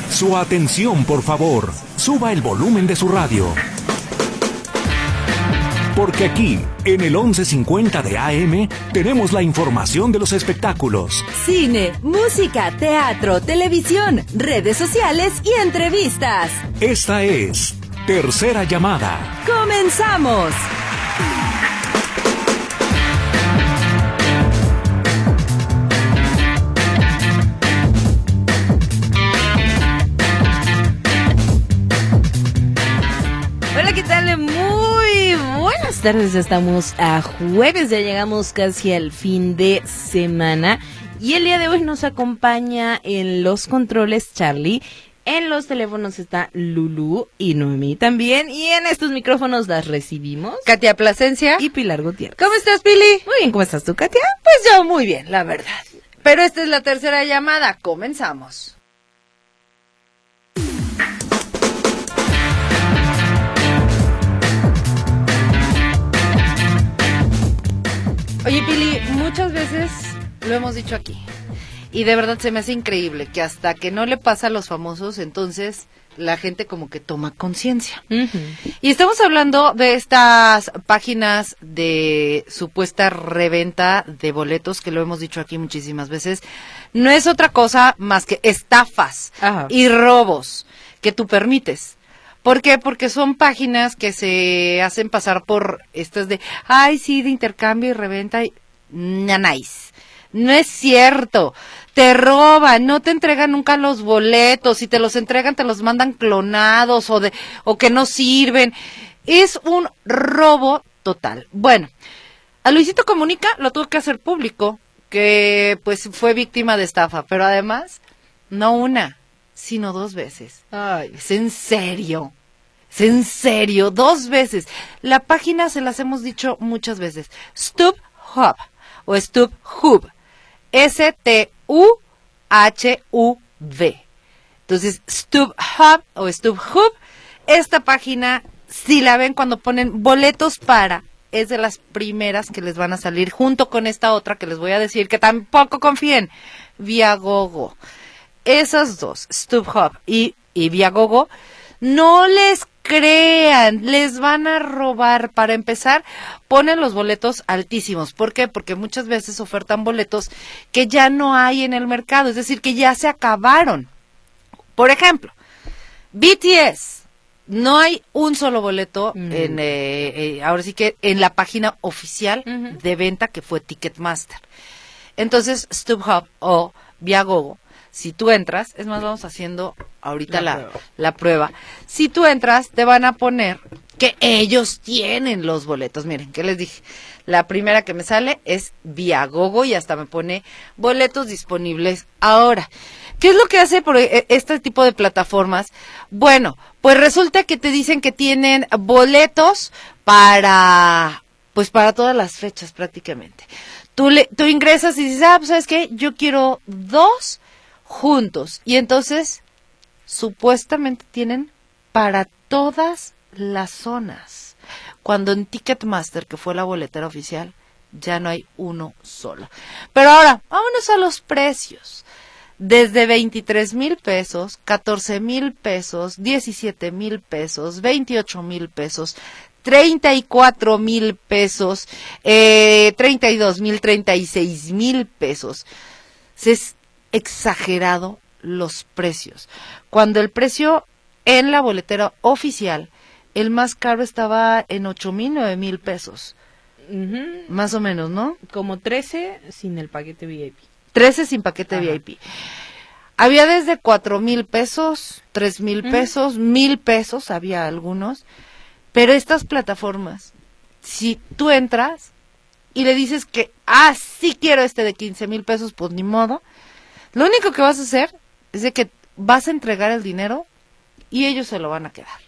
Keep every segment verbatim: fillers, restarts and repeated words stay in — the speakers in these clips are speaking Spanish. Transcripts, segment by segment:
Su atención, por favor. Suba el volumen de su radio. Porque aquí, en el once cincuenta de A M, tenemos la información de los espectáculos. Cine, música, teatro, televisión, redes sociales y entrevistas. Esta es Tercera Llamada. ¡Comenzamos! Hola, ¿qué tal? Muy buenas tardes, estamos a jueves, ya llegamos casi al fin de semana y el día de hoy nos acompaña en los controles Charlie, en los teléfonos está Lulú y Noemí también, y en estos micrófonos las recibimos Katia Plasencia y Pilar Gutiérrez. ¿Cómo estás, Pili? Muy bien, ¿cómo estás tú, Katia? Pues yo muy bien, la verdad. Pero esta es la tercera llamada, comenzamos. Oye, Pili, muchas veces lo hemos dicho aquí, y de verdad se me hace increíble que hasta que no le pasa a los famosos, entonces la gente como que toma conciencia. Uh-huh. Y estamos hablando de estas páginas de supuesta reventa de boletos, que lo hemos dicho aquí muchísimas veces. No es otra cosa más que estafas Ajá. y robos que tú permites. ¿Por qué? Porque son páginas que se hacen pasar por estas de, ay, sí, de intercambio y reventa y nanáis. No es cierto, te roban, no te entregan nunca los boletos, si te los entregan te los mandan clonados o de o que no sirven. Es un robo total. Bueno, a Luisito Comunica lo tuvo que hacer público, que pues fue víctima de estafa, pero además, no una, sino dos veces. Ay. Es en serio, es en serio, dos veces. La página se las hemos dicho muchas veces, StubHub o StubHub, S T U H U V. Entonces, StubHub o StubHub, esta página, si la ven cuando ponen boletos para, es de las primeras que les van a salir, junto con esta otra que les voy a decir, que tampoco confíen, Viagogo. Esas dos, StubHub y, y Viagogo, no les crean, les van a robar. Para empezar, ponen los boletos altísimos. ¿Por qué? Porque muchas veces ofertan boletos que ya no hay en el mercado, es decir, que ya se acabaron. Por ejemplo, B T S, no hay un solo boleto mm. en, eh, eh, ahora sí que en la página oficial uh-huh. de venta, que fue Ticketmaster. Entonces, StubHub o Viagogo, si tú entras, es más, vamos haciendo ahorita la, la, prueba. la prueba. Si tú entras, te van a poner que ellos tienen los boletos. Miren, ¿qué les dije? La primera que me sale es Viagogo y hasta me pone boletos disponibles ahora. ¿Qué es lo que hace por este tipo de plataformas? Bueno, pues resulta que te dicen que tienen boletos para, pues para todas las fechas prácticamente. Tú, le, tú ingresas y dices, ah, pues ¿sabes qué? Yo quiero dos juntos, y entonces supuestamente tienen para todas las zonas, cuando en Ticketmaster, que fue la boletera oficial, ya no hay uno solo. Pero ahora, vámonos a los precios. Desde veintitrés mil pesos, catorce mil pesos, diecisiete mil pesos, veintiocho mil pesos, treinta y cuatro mil pesos, eh, treinta y dos mil, treinta y seis mil pesos. Es exagerado los precios. Cuando el precio en la boletera oficial, el más caro estaba en ocho mil, nueve mil pesos. Uh-huh. Más o menos, ¿no? Como trece sin el paquete V I P. trece sin paquete Ajá. V I P. Había desde cuatro mil pesos, tres mil uh-huh. pesos, mil pesos, había algunos. Pero estas plataformas, si tú entras y le dices que, ah, sí quiero este de quince mil pesos, pues ni modo. Lo único que vas a hacer es de que vas a entregar el dinero y ellos se lo van a quedar.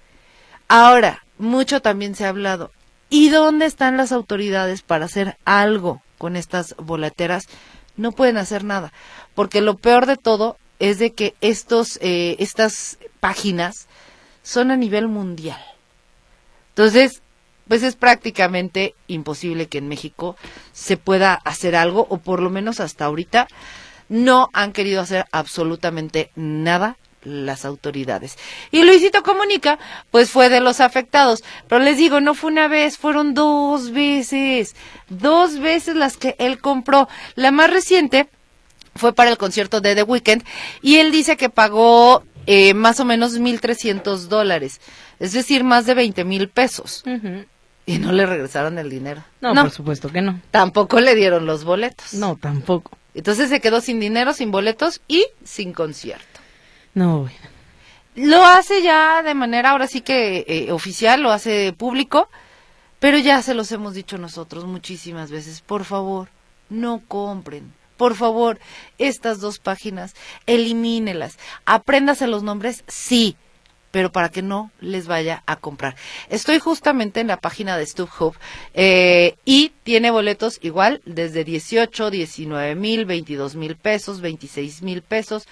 Ahora, mucho también se ha hablado. ¿Y dónde están las autoridades para hacer algo con estas boleteras? No pueden hacer nada, porque lo peor de todo es de que estos, eh, estas páginas son a nivel mundial. Entonces, pues es prácticamente imposible que en México se pueda hacer algo, o por lo menos hasta ahorita no han querido hacer absolutamente nada las autoridades. Y Luisito Comunica, pues fue de los afectados. Pero les digo, no fue una vez, fueron dos veces. Dos veces las que él compró. La más reciente fue para el concierto de The Weeknd y él dice que pagó eh, más o menos mil trescientos dólares. Es decir, más de veinte mil pesos. Uh-huh. Y no le regresaron el dinero. No, no, por supuesto que no. Tampoco le dieron los boletos. No, tampoco. Entonces se quedó sin dinero, sin boletos y sin concierto. No, bueno. Lo hace ya de manera, ahora sí que eh, oficial, lo hace público, pero ya se los hemos dicho nosotros muchísimas veces. Por favor, no compren. Por favor, estas dos páginas, elimínelas. Apréndase los nombres, sí, pero para que no les vaya a comprar. Estoy justamente en la página de StubHub eh, y tiene boletos igual desde dieciocho, diecinueve mil, veintidós mil pesos, veintiséis mil pesos.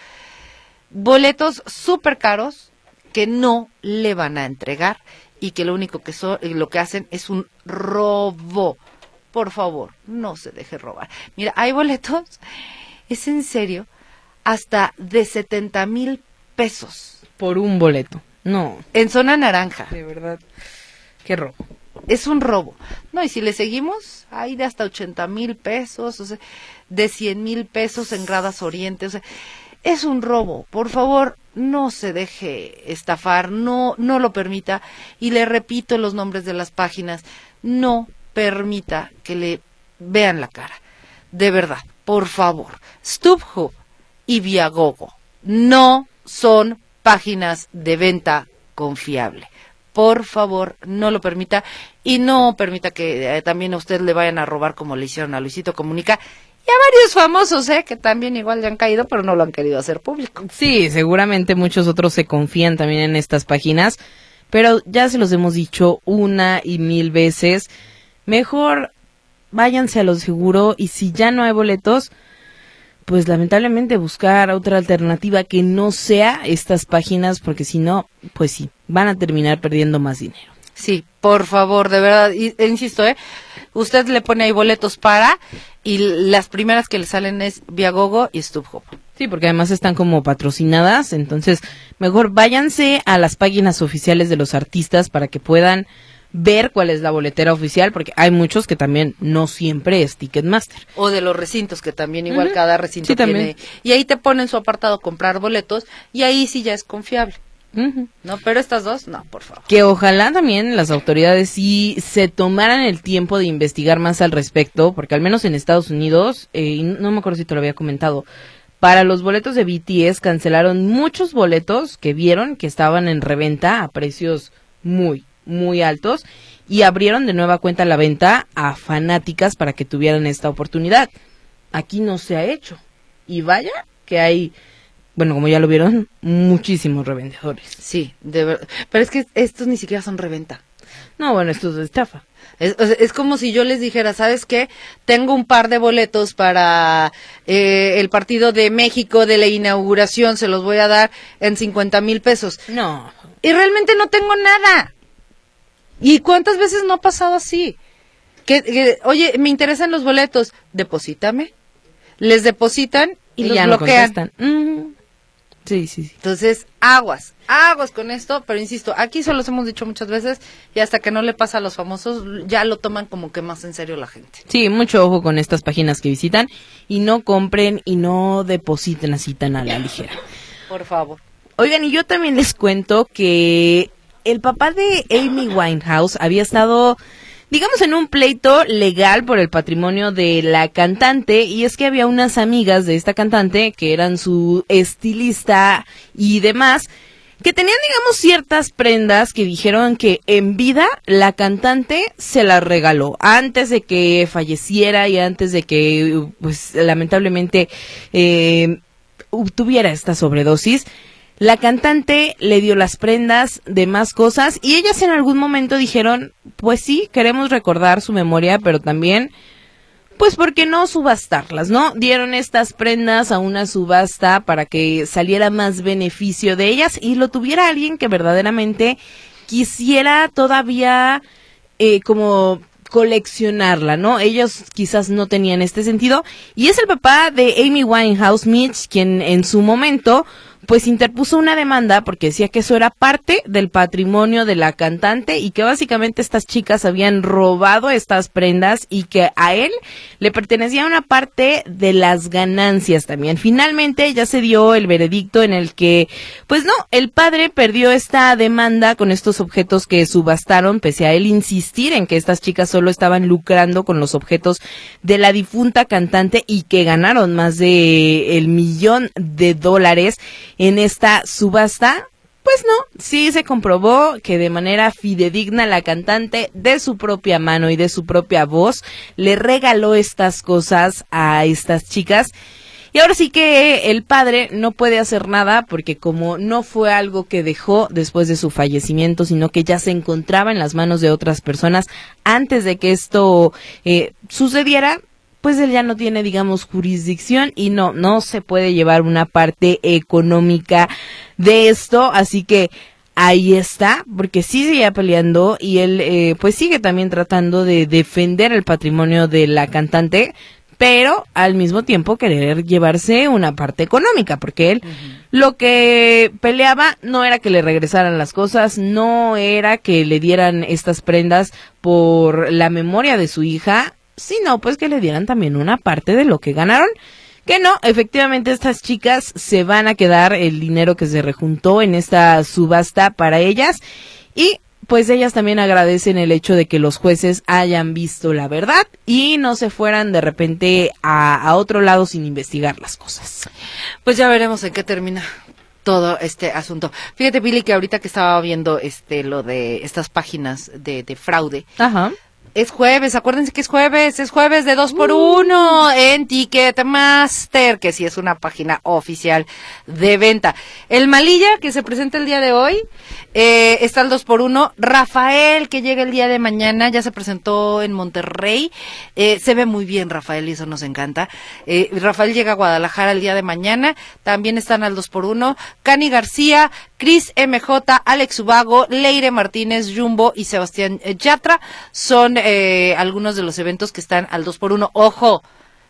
Boletos súper caros que no le van a entregar y que lo único que so, lo que hacen es un robo. Por favor, no se deje robar. Mira, hay boletos, es en serio, hasta de setenta mil pesos. Por un boleto. No. En zona naranja. De verdad. Qué robo. Es un robo. No, y si le seguimos, hay de hasta ochenta mil pesos, o sea, de cien mil pesos en Gradas Oriente, o sea, es un robo. Por favor, no se deje estafar, no, no lo permita. Y le repito los nombres de las páginas, no permita que le vean la cara. De verdad, por favor. StubHub y Viagogo no son páginas de venta confiable. Por favor, no lo permita y no permita que eh, también a usted le vayan a robar como le hicieron a Luisito Comunica y a varios famosos, eh, que también igual le han caído, pero no lo han querido hacer público. Sí, seguramente muchos otros se confían también en estas páginas, pero ya se los hemos dicho una y mil veces. Mejor váyanse a lo seguro y si ya no hay boletos, pues lamentablemente buscar otra alternativa que no sea estas páginas, porque si no, pues sí, van a terminar perdiendo más dinero. Sí, por favor, de verdad, y, e insisto, ¿eh? Usted le pone ahí boletos para, y las primeras que le salen es Viagogo y StubHub. Sí, porque además están como patrocinadas, entonces mejor váyanse a las páginas oficiales de los artistas para que puedan ver cuál es la boletera oficial, porque hay muchos que también no siempre es Ticketmaster. O de los recintos, que también igual uh-huh. cada recinto sí, tiene. También. Y ahí te ponen su apartado comprar boletos, y ahí sí ya es confiable. Uh-huh. No, pero estas dos, no, por favor. Que ojalá también las autoridades sí se tomaran el tiempo de investigar más al respecto, porque al menos en Estados Unidos, eh, no me acuerdo si te lo había comentado, para los boletos de B T S cancelaron muchos boletos que vieron que estaban en reventa a precios muy muy altos y abrieron de nueva cuenta la venta a fanáticas para que tuvieran esta oportunidad. Aquí no se ha hecho. Y vaya que hay, bueno, como ya lo vieron, muchísimos revendedores. Sí, de verdad. Pero es que estos ni siquiera son reventa. No, bueno, esto es de estafa. Es, es como si yo les dijera, ¿sabes qué? Tengo un par de boletos para eh, el partido de México de la inauguración, se los voy a dar en cincuenta mil pesos. No. Y realmente no tengo nada. ¿Y cuántas veces no ha pasado así? Que, que oye, me interesan los boletos, deposítame. Les depositan y, y los ya bloquean. No mm. Sí, sí, sí. Entonces, aguas, aguas con esto, pero insisto, aquí se los hemos dicho muchas veces y hasta que no le pasa a los famosos, ya lo toman como que más en serio la gente. Sí, mucho ojo con estas páginas que visitan y no compren y no depositen así tan a la ligera. Por favor. Oigan, y yo también les cuento que el papá de Amy Winehouse había estado, digamos, en un pleito legal por el patrimonio de la cantante, y es que había unas amigas de esta cantante que eran su estilista y demás, que tenían, digamos, ciertas prendas que dijeron que en vida la cantante se las regaló antes de que falleciera y antes de que, pues, lamentablemente eh, tuviera esta sobredosis. La cantante le dio las prendas de más cosas y ellas en algún momento dijeron, pues sí, queremos recordar su memoria, pero también, pues, ¿por qué no subastarlas, no? Dieron estas prendas a una subasta para que saliera más beneficio de ellas y lo tuviera alguien que verdaderamente quisiera todavía eh, como coleccionarla, ¿no? Ellos quizás no tenían este sentido. Y es el papá de Amy Winehouse, Mitch, quien en su momento pues interpuso una demanda porque decía que eso era parte del patrimonio de la cantante y que básicamente estas chicas habían robado estas prendas y que a él le pertenecía una parte de las ganancias también. Finalmente ya se dio el veredicto en el que, pues no, el padre perdió esta demanda con estos objetos que subastaron, pese a él insistir en que estas chicas solo estaban lucrando con los objetos de la difunta cantante y que ganaron más de el millón de dólares en esta subasta. Pues no, sí se comprobó que de manera fidedigna la cantante de su propia mano y de su propia voz le regaló estas cosas a estas chicas. Y ahora sí que el padre no puede hacer nada porque como no fue algo que dejó después de su fallecimiento, sino que ya se encontraba en las manos de otras personas antes de que esto eh, sucediera, pues él ya no tiene, digamos, jurisdicción y no, no se puede llevar una parte económica de esto, así que ahí está, porque sí seguía peleando y él eh, pues sigue también tratando de defender el patrimonio de la cantante, pero al mismo tiempo querer llevarse una parte económica, porque él uh-huh. lo que peleaba no era que le regresaran las cosas, no era que le dieran estas prendas por la memoria de su hija, sino pues que le dieran también una parte de lo que ganaron. Que no, efectivamente estas chicas se van a quedar el dinero que se rejuntó en esta subasta para ellas y pues ellas también agradecen el hecho de que los jueces hayan visto la verdad y no se fueran de repente a, a otro lado sin investigar las cosas. Pues ya veremos en qué termina todo este asunto. Fíjate, Pili, que ahorita que estaba viendo este lo de estas páginas de, de fraude. Ajá. Es jueves, acuérdense que es jueves, es jueves de dos por uno uh. en Ticketmaster, que sí es una página oficial de venta. El Malilla, que se presenta el día de hoy, eh, está al dos por uno. Rafael, que llega el día de mañana, ya se presentó en Monterrey. Eh, se ve muy bien Rafael y eso nos encanta. Eh, Rafael llega a Guadalajara el día de mañana, también están al dos por uno. Cani García, Cris M J, Alex Ubago, Leire Martínez, Jumbo y Sebastián Yatra son eh, algunos de los eventos que están al dos por uno. Ojo,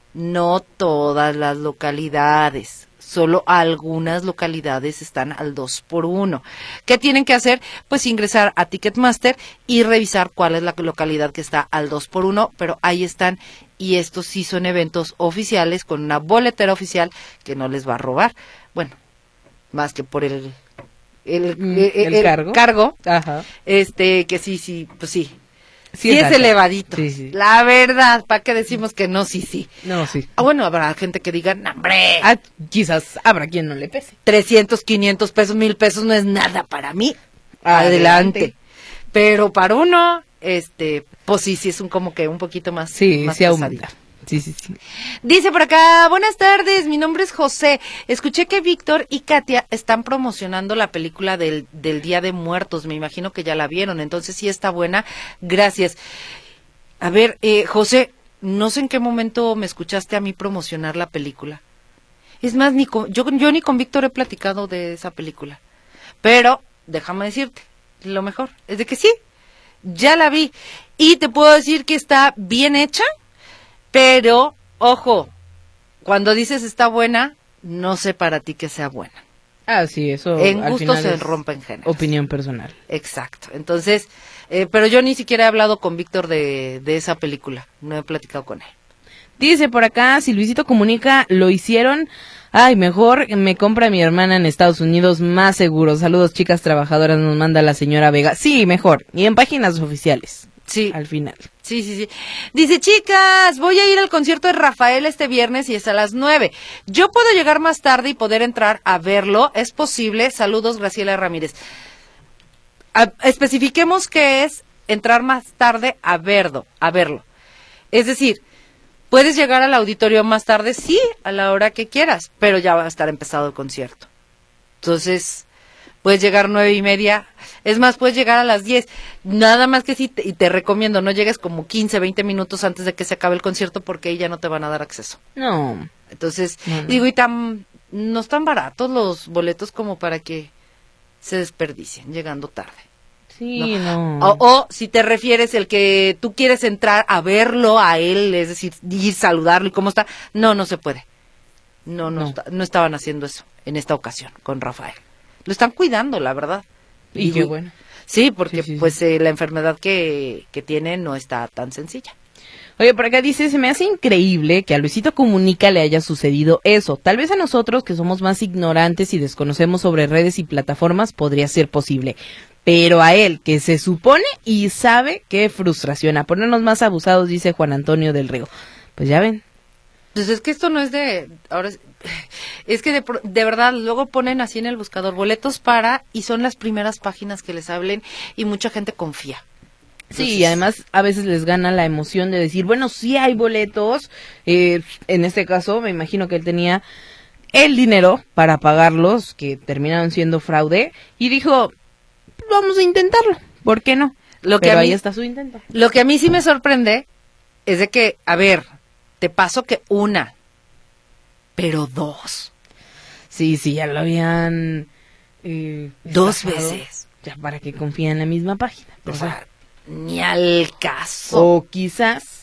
no todas las localidades, solo algunas localidades están al dos por uno. ¿Qué tienen que hacer? Pues ingresar a Ticketmaster y revisar cuál es la localidad que está al dos por uno, pero ahí están. Y estos sí son eventos oficiales con una boletera oficial que no les va a robar. Bueno, más que por el el, mm, el, el, el cargo, cargo Ajá. este que sí, sí, pues sí. Sí, sí es elevadito. Sí, sí. La verdad, ¿para qué decimos que no? Sí, sí. No, sí. Ah, bueno, habrá gente que diga, no, hombre. Ah, quizás habrá quien no le pese. trescientos, quinientos pesos, mil pesos no es nada para mí. Adelante. Adelante. Pero para uno, este, pues sí, sí es un como que un poquito más. Sí, más sí pesadito. aumenta. Sí, sí, sí. Dice por acá, buenas tardes, mi nombre es José. Escuché que Víctor y Katia están promocionando la película del, del Día de Muertos. Me imagino que ya la vieron, entonces sí está buena. Gracias. A ver, eh, José, no sé en qué momento me escuchaste a mí promocionar la película. Es más, ni con, yo, yo ni con Víctor he platicado de esa película. Pero, déjame decirte, lo mejor es de que sí, ya la vi. Y te puedo decir que está bien hecha. Pero, ojo, cuando dices está buena, no sé para ti que sea buena. Ah, sí, eso en al gusto final se es rompen géneros. Opinión personal. Exacto. Entonces, eh, pero yo ni siquiera he hablado con Víctor de, de esa película. No he platicado con él. Dice por acá, si Luisito Comunica lo hicieron, ay, mejor me compra mi hermana en Estados Unidos, más seguro. Saludos, chicas trabajadoras, nos manda la señora Vega. Sí, mejor. Y en páginas oficiales. Sí. Al final. Sí, sí, sí. Dice, chicas, voy a ir al concierto de Rafael este viernes y es a las nueve. Yo puedo llegar más tarde y poder entrar a verlo. ¿Es posible? Saludos, Graciela Ramírez. A, especifiquemos qué es entrar más tarde a verlo, a verlo. Es decir, puedes llegar al auditorio más tarde, sí, a la hora que quieras, pero ya va a estar empezado el concierto. Entonces, puedes llegar nueve y media, es más, puedes llegar a las diez, nada más que sí, te, y te recomiendo, no llegues como quince, veinte minutos antes de que se acabe el concierto porque ahí ya no te van a dar acceso. No. Entonces, no, no. digo, y tan, no están baratos los boletos como para que se desperdicien llegando tarde. Sí, no. no. O, o si te refieres el que tú quieres entrar a verlo a él, es decir, ir saludarlo y cómo está, no, no se puede. No, no, No. está- no estaban haciendo eso en esta ocasión con Rafael. Lo están cuidando, la verdad. Y qué bueno. Sí, porque Sí, sí, pues sí. eh, la enfermedad que, que tiene no está tan sencilla. Oye, por acá dice, se me hace increíble que a Luisito Comunica le haya sucedido eso. Tal vez a nosotros, que somos más ignorantes y desconocemos sobre redes y plataformas, podría ser posible. Pero a él, que se supone y sabe, qué frustración. A ponernos más abusados, dice Juan Antonio del Río. Pues ya ven. Pues es que esto no es de... ahora es, es que de, pro- de verdad luego ponen así en el buscador boletos para y son las primeras páginas que les hablen y mucha gente confía. Sí, Entonces, y además a veces les gana la emoción de decir, bueno, sí hay boletos. Eh, en este caso, me imagino que él tenía el dinero para pagarlos, que terminaron siendo fraude, y dijo, vamos a intentarlo, ¿por qué no? Lo que Pero a mí- ahí está su intento. Lo que a mí sí me sorprende es de que, a ver, te paso que una, pero dos. Sí, sí, ya lo habían... eh, Dos estafado, veces. Ya para que confíen en la misma página. O Pero sea, ni al caso. O quizás,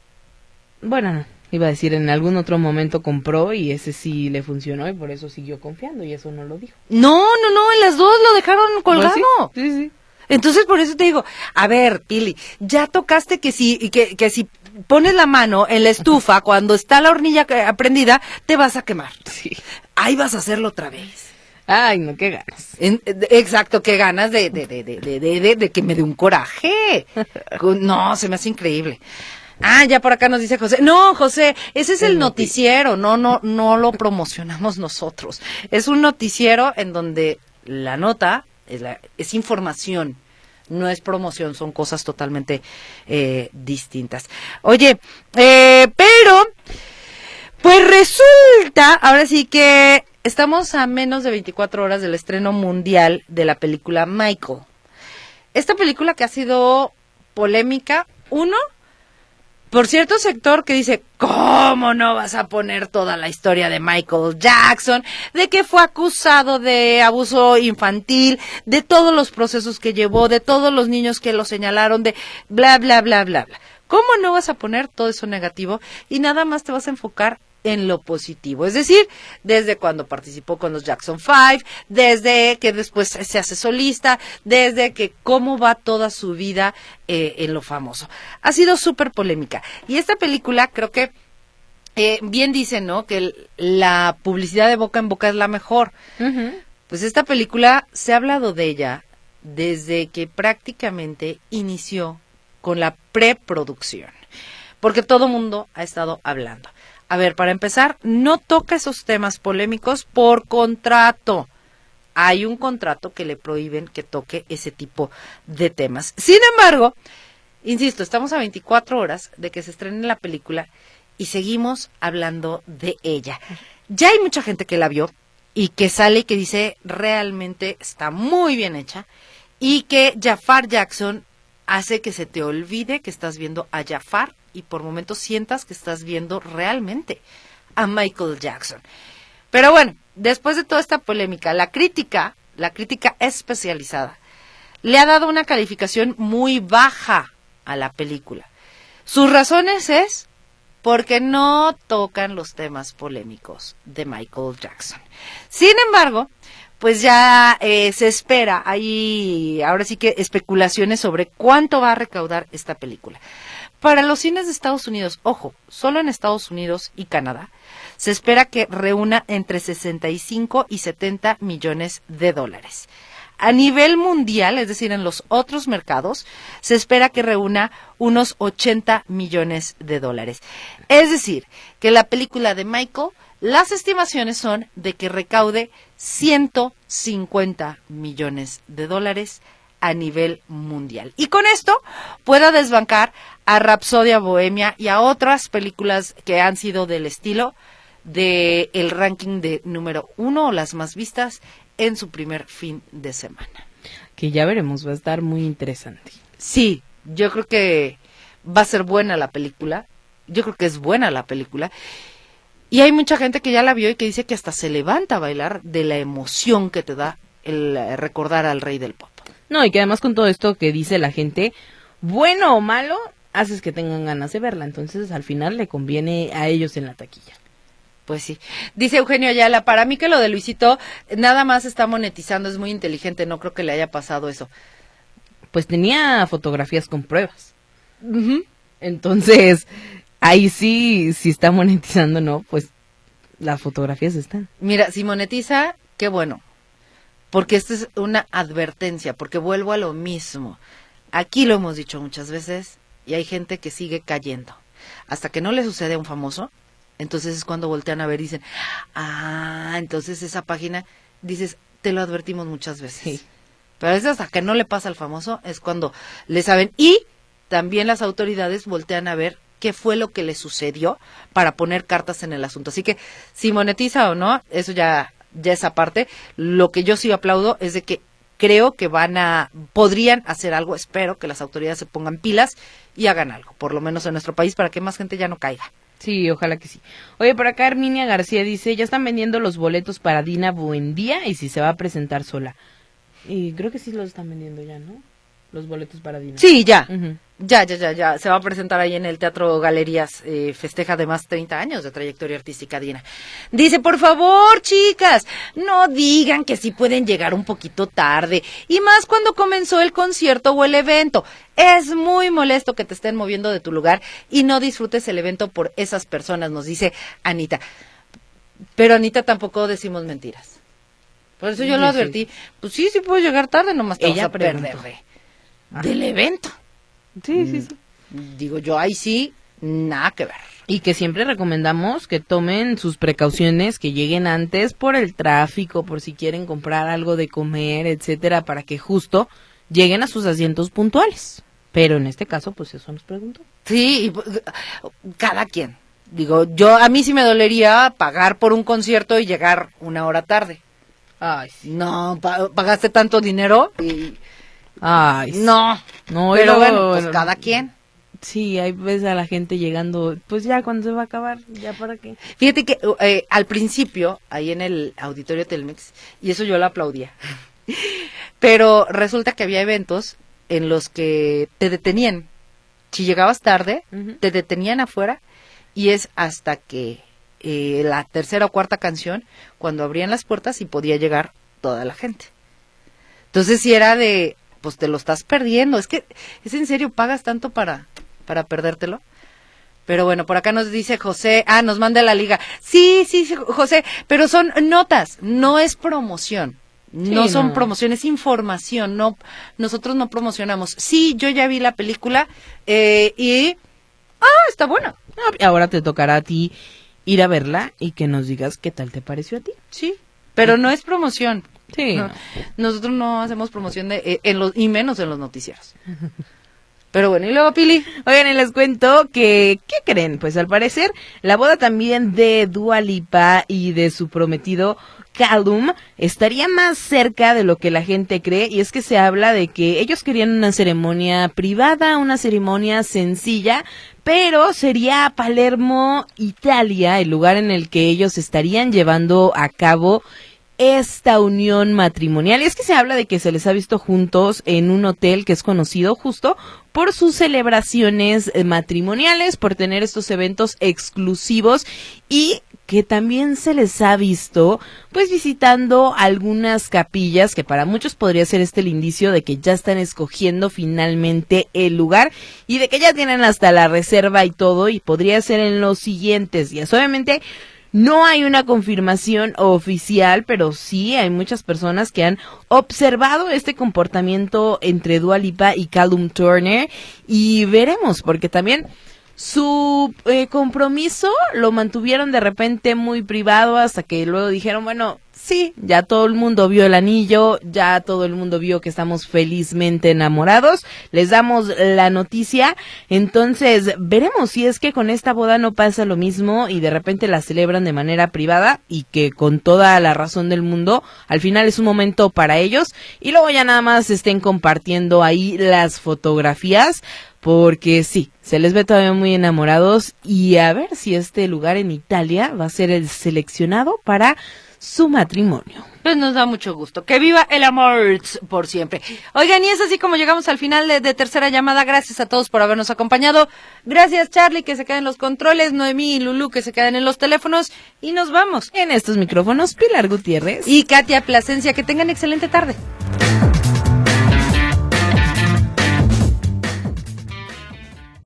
bueno, no, iba a decir, en algún otro momento compró y ese sí le funcionó y por eso siguió confiando y eso no lo dijo. No, no, no, en las dos lo dejaron colgado. Pues sí, sí, sí. Entonces, por eso te digo, a ver, Pili, ya tocaste que si, que, que si pones la mano en la estufa cuando está la hornilla que- prendida, te vas a quemar. Sí. Ahí vas a hacerlo otra vez. Ay, no, qué ganas. En- de- exacto, qué ganas de, de, de, de, de, de, de- de que me dé un coraje. Con- No, se me hace increíble. Ah, ya por acá nos dice José. No, José, ese es el, El noti- noticiero. No, no, no lo promocionamos nosotros. Es un noticiero en donde la nota es, la- es información, no es promoción, son cosas totalmente eh, distintas. Oye, eh, pero, pues resulta, ahora sí que estamos a menos de veinticuatro horas del estreno mundial de la película Michael. Esta película que ha sido polémica, uno, por cierto sector que dice, ¿cómo no vas a poner toda la historia de Michael Jackson? De que fue acusado de abuso infantil, de todos los procesos que llevó, de todos los niños que lo señalaron, de bla, bla, bla, bla, bla. ¿Cómo no vas a poner todo eso negativo y nada más te vas a enfocar en lo positivo? Es decir, desde cuando participó con los Jackson Five, desde que después se hace solista, desde que cómo va toda su vida eh, en lo famoso. Ha sido súper polémica. Y esta película creo que eh, bien dicen, ¿no? Que el- la publicidad de boca en boca es la mejor. Ujú. Pues esta película se ha hablado de ella desde que prácticamente inició con la preproducción, porque todo mundo ha estado hablando. A ver, para empezar, no toca esos temas polémicos por contrato. Hay un contrato que le prohíben que toque ese tipo de temas. Sin embargo, insisto, estamos a veinticuatro horas de que se estrene la película y seguimos hablando de ella. Ya hay mucha gente que la vio y que sale y que dice realmente está muy bien hecha y que Jafar Jackson hace que se te olvide que estás viendo a Jafar y por momentos sientas que estás viendo realmente a Michael Jackson. Pero bueno, después de toda esta polémica, la crítica, la crítica especializada, le ha dado una calificación muy baja a la película. Sus razones es porque no tocan los temas polémicos de Michael Jackson. Sin embargo, pues ya eh, se espera, hay ahora sí que especulaciones sobre cuánto va a recaudar esta película. Para los cines de Estados Unidos, ojo, solo en Estados Unidos y Canadá, se espera que reúna entre sesenta y cinco y setenta millones de dólares. A nivel mundial, es decir, en los otros mercados, se espera que reúna unos ochenta millones de dólares. Es decir, que la película de Michael, las estimaciones son de que recaude ciento cincuenta millones de dólares a nivel mundial. Y con esto pueda desbancar a Rapsodia Bohemia y a otras películas que han sido del estilo de el ranking de número uno o las más vistas en su primer fin de semana. Que ya veremos, va a estar muy interesante. Sí, yo creo que va a ser buena la película. Yo creo que es buena la película. Y hay mucha gente que ya la vio y que dice que hasta se levanta a bailar de la emoción que te da el eh, recordar al rey del pop. No, y que además con todo esto que dice la gente, bueno o malo, haces que tengan ganas de verla, entonces al final le conviene a ellos en la taquilla. Pues sí. Dice Eugenio Ayala, para mí que lo de Luisito nada más está monetizando, es muy inteligente, no creo que le haya pasado eso. Pues tenía fotografías con pruebas. Uh-huh. Entonces, ahí sí, si está monetizando, no, pues las fotografías están. Mira, si monetiza, qué bueno, porque esta es una advertencia, porque vuelvo a lo mismo. Aquí lo hemos dicho muchas veces y hay gente que sigue cayendo. Hasta que no le sucede a un famoso, entonces es cuando voltean a ver y dicen, ah, entonces esa página, dices, te lo advertimos muchas veces. Sí. Pero es hasta que no le pasa al famoso, es cuando le saben. Y también las autoridades voltean a ver qué fue lo que le sucedió para poner cartas en el asunto. Así que si monetiza o no, eso ya, ya es aparte. Lo que yo sí aplaudo es de que creo que van a, podrían hacer algo, espero que las autoridades se pongan pilas y hagan algo, por lo menos en nuestro país, para que más gente ya no caiga. Sí, ojalá que sí. Oye, por acá Herminia García dice, ya están vendiendo los boletos para Dina Buendía y si se va a presentar sola. Y creo que sí los están vendiendo ya, ¿no? Los boletos para Dina. Sí, ya. Uh-huh. Ya, ya, ya, ya. Se va a presentar ahí en el Teatro Galerías. Eh, festeja además treinta años de trayectoria artística Dina. Dice, por favor, chicas, no digan que sí pueden llegar un poquito tarde. Y más cuando comenzó el concierto o el evento. Es muy molesto que te estén moviendo de tu lugar y no disfrutes el evento por esas personas, nos dice Anita. Pero Anita, tampoco decimos mentiras. Por eso yo sí, lo advertí. Sí. Pues sí, sí puedo llegar tarde, nomás te Ella vas a perder de, del evento. Sí, sí, sí. Digo yo, ahí sí, nada que ver. Y que siempre recomendamos que tomen sus precauciones, que lleguen antes por el tráfico, por si quieren comprar algo de comer, etcétera, para que justo lleguen a sus asientos puntuales. Pero en este caso, pues eso nos preguntó. Sí, y cada quien. Digo, yo, a mí sí me dolería pagar por un concierto y llegar una hora tarde. Ay, sí. No, pa- pagaste tanto dinero y... Ay, sí. No, no, pero luego, bueno, pues cada quien. Sí, hay veces a la gente llegando, pues ya cuando se va a acabar, ya para qué. Fíjate que eh, al principio, ahí en el Auditorio Telmex, y eso yo lo aplaudía, pero resulta que había eventos en los que te detenían. Si llegabas tarde, uh-huh. te detenían afuera y es hasta que eh, la tercera o cuarta canción, cuando abrían las puertas y podía llegar toda la gente. Entonces si era de... pues te lo estás perdiendo, es que, es en serio, pagas tanto para, para perdértelo. Pero bueno, por acá nos dice José, ah, nos manda la liga, sí, sí, sí José, pero son notas, no es promoción, sí, no son no. promociones, es información, no, nosotros no promocionamos. Sí, yo ya vi la película, eh, y, ah, está buena. Ahora te tocará a ti ir a verla y que nos digas qué tal te pareció a ti. Sí, pero no es promoción. Sí. No, nosotros no hacemos promoción de eh, en los y menos en los noticieros. Pero bueno, y luego Pili. Oigan, y les cuento que, ¿qué creen? Pues al parecer, la boda también de Dua Lipa y de su prometido Callum estaría más cerca de lo que la gente cree, y es que se habla de que ellos querían una ceremonia privada, una ceremonia sencilla, pero sería Palermo, Italia, el lugar en el que ellos estarían llevando a cabo esta unión matrimonial. Y es que se habla de que se les ha visto juntos en un hotel que es conocido justo por sus celebraciones matrimoniales, por tener estos eventos exclusivos, y que también se les ha visto pues visitando algunas capillas, que para muchos podría ser este el indicio de que ya están escogiendo finalmente el lugar y de que ya tienen hasta la reserva y todo, y podría ser en los siguientes días. Obviamente no hay una confirmación oficial, pero sí hay muchas personas que han observado este comportamiento entre Dua Lipa y Callum Turner, y veremos, porque también su eh, compromiso lo mantuvieron de repente muy privado hasta que luego dijeron, bueno, sí, ya todo el mundo vio el anillo, ya todo el mundo vio que estamos felizmente enamorados, les damos la noticia. Entonces veremos si es que con esta boda no pasa lo mismo y de repente la celebran de manera privada, y que con toda la razón del mundo al final es un momento para ellos y luego ya nada más estén compartiendo ahí las fotografías, porque sí, se les ve todavía muy enamorados, y a ver si este lugar en Italia va a ser el seleccionado para su matrimonio. Pues nos da mucho gusto. Que viva el amor por siempre. Oigan, y es así como llegamos al final de, de tercera llamada. Gracias a todos por habernos acompañado. Gracias, Charlie, que se queden los controles. Noemí y Lulú, que se queden en los teléfonos. Y nos vamos. En estos micrófonos, Pilar Gutiérrez y Katia Plasencia. Que tengan excelente tarde.